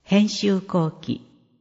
編集後期。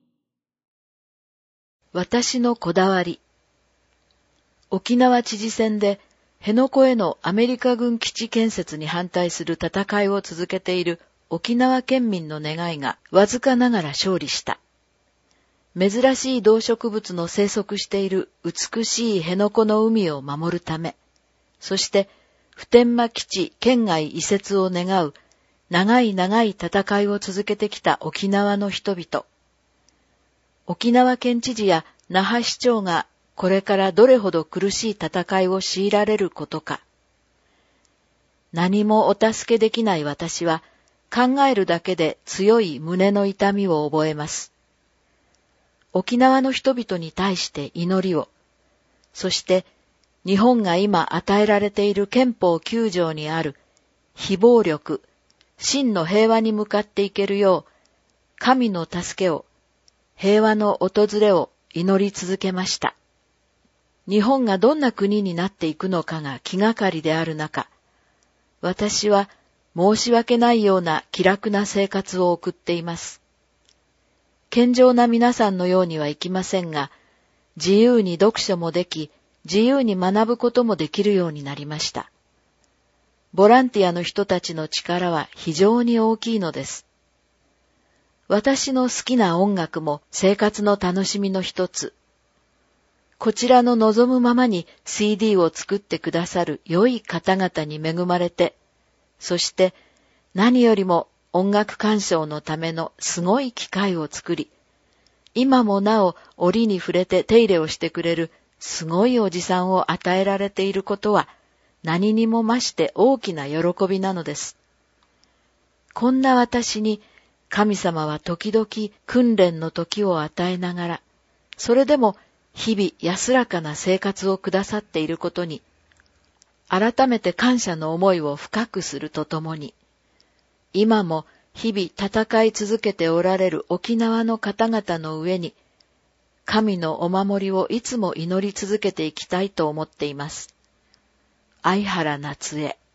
私のこだわり。沖縄知事選で辺野古へのアメリカ軍基地建設に反対する戦いを続けている沖縄県民の願いがわずかながら勝利した。珍しい動植物の生息している美しい辺野古の海を守るため、そして普天間基地県外移設を願う長い長い戦いを続けてきた沖縄の人々。沖縄県知事や那覇市長がこれからどれほど苦しい戦いを強いられることか。何もお助けできない私は考えるだけで強い胸の痛みを覚えます。沖縄の人々に対して祈りを、そして日本が今与えられている憲法9条にある非暴力、真の平和に向かっていけるよう、神の助けを、平和の訪れを祈り続けました。日本がどんな国になっていくのかが気がかりである中、私は申し訳ないような気楽な生活を送っています。健常な皆さんのようにはいきませんが、自由に読書もでき、自由に学ぶこともできるようになりました。ボランティアの人たちの力は非常に大きいのです。私の好きな音楽も生活の楽しみの一つ。こちらの望むままに CD を作ってくださる良い方々に恵まれて、そして何よりも音楽鑑賞のためのすごい機械を作り、今もなお折に触れて手入れをしてくれるすごいおじさんを与えられていることは、何にも増して大きな喜びなのです。こんな私に神様は時々訓練の時を与えながら、それでも日々安らかな生活をくださっていることに、改めて感謝の思いを深くするとともに、今も日々戦い続けておられる沖縄の方々の上に、神のお守りをいつも祈り続けていきたいと思っています。相原夏江。